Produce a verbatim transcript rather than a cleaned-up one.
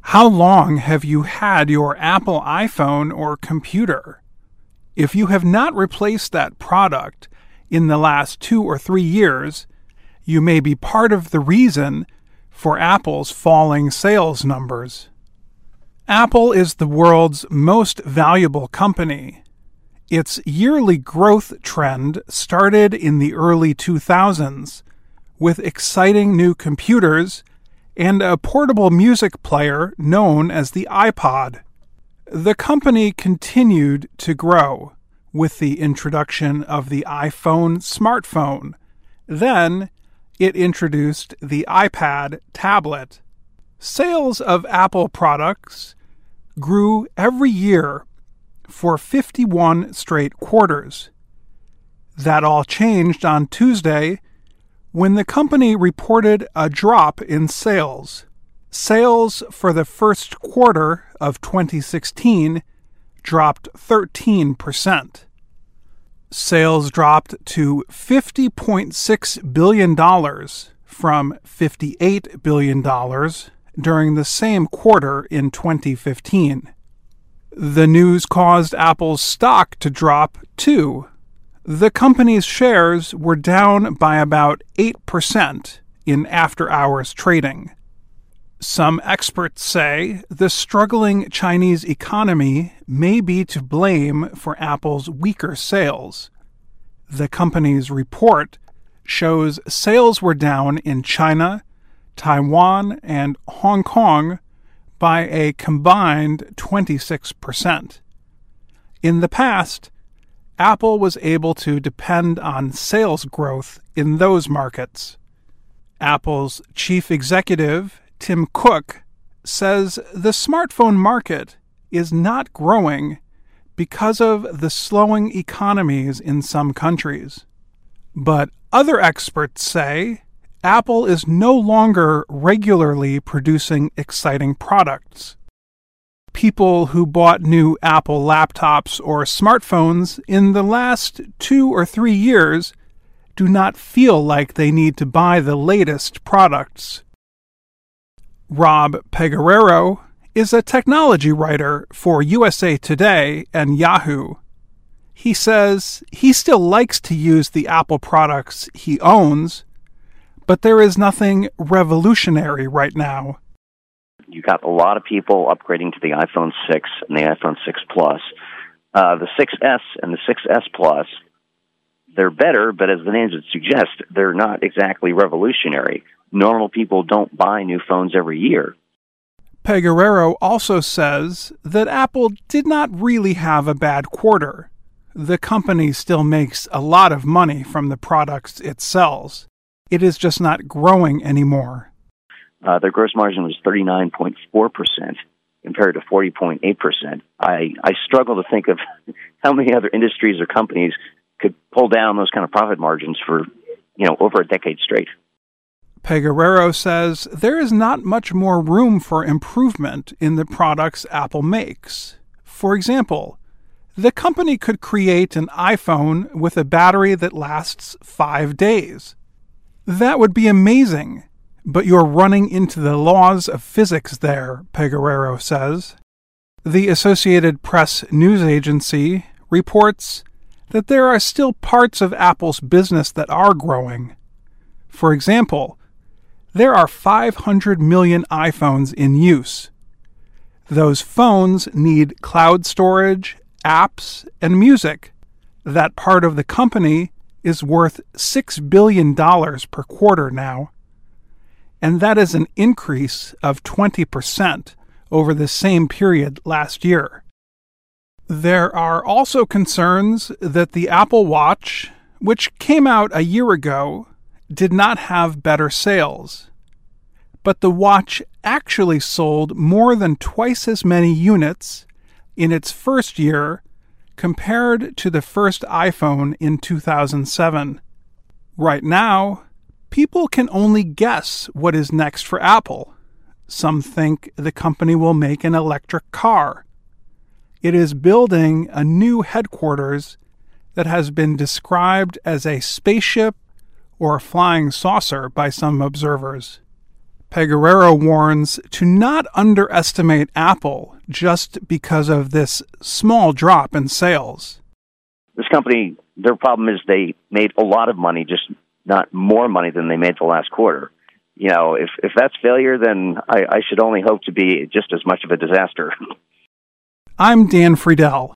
How long have you had your Apple iPhone or computer? If you have not replaced that product in the last two or three years, you may be part of the reason for Apple's falling sales numbers. Apple is the world's most valuable company. Its yearly growth trend started in the early two thousands with exciting new computers and a portable music player known as the iPod. The company continued to grow with the introduction of the iPhone smartphone. Then it introduced the iPad tablet. Sales of Apple products grew every year for fifty-one straight quarters. That all changed on Tuesday when the company reported a drop in sales. Sales for the first quarter of twenty sixteen dropped thirteen percent. Sales dropped to fifty point six billion dollars from fifty-eight billion dollars during the same quarter in twenty fifteen. The news caused Apple's stock to drop too. The company's shares were down by about eight percent in after-hours trading. Some experts say the struggling Chinese economy may be to blame for Apple's weaker sales. The company's report shows sales were down in China, Taiwan, and Hong Kong by a combined twenty-six percent. In the past, Apple was able to depend on sales growth in those markets. Apple's chief executive, Tim Cook, says the smartphone market is not growing because of the slowing economies in some countries. But other experts say Apple is no longer regularly producing exciting products. People who bought new Apple laptops or smartphones in the last two or three years do not feel like they need to buy the latest products. Rob Pegoraro is a technology writer for U S A Today and Yahoo. He says he still likes to use the Apple products he owns, but there is nothing revolutionary right now. You got a lot of people upgrading to the iPhone six and the iPhone six Plus. Uh, the six S and the six S Plus, they're better, but as the names would suggest, they're not exactly revolutionary. Normal people don't buy new phones every year. Pegoraro also says that Apple did not really have a bad quarter. The company still makes a lot of money from the products it sells. It is just not growing anymore. Uh, their gross margin was thirty-nine point four percent compared to forty point eight percent. I, I struggle to think of how many other industries or companies could pull down those kind of profit margins for, you know, over a decade straight. Pegoraro says there is not much more room for improvement in the products Apple makes. For example, the company could create an iPhone with a battery that lasts five days. That would be amazing. But you're running into the laws of physics there, Pegoraro says. The Associated Press news agency reports that there are still parts of Apple's business that are growing. For example, there are five hundred million iPhones in use. Those phones need cloud storage, apps, and music. That part of the company is worth six billion dollars per quarter now. And that is an increase of twenty percent over the same period last year. There are also concerns that the Apple Watch, which came out a year ago, did not have better sales. But the watch actually sold more than twice as many units in its first year compared to the first iPhone in two thousand seven. Right now, people can only guess what is next for Apple. Some think the company will make an electric car. It is building a new headquarters that has been described as a spaceship or a flying saucer by some observers. Peguerero warns to not underestimate Apple just because of this small drop in sales. This company, their problem is they made a lot of money, just not more money than they made the last quarter. You know, if, if that's failure, then I, I should only hope to be just as much of a disaster. I'm Dan Friedel.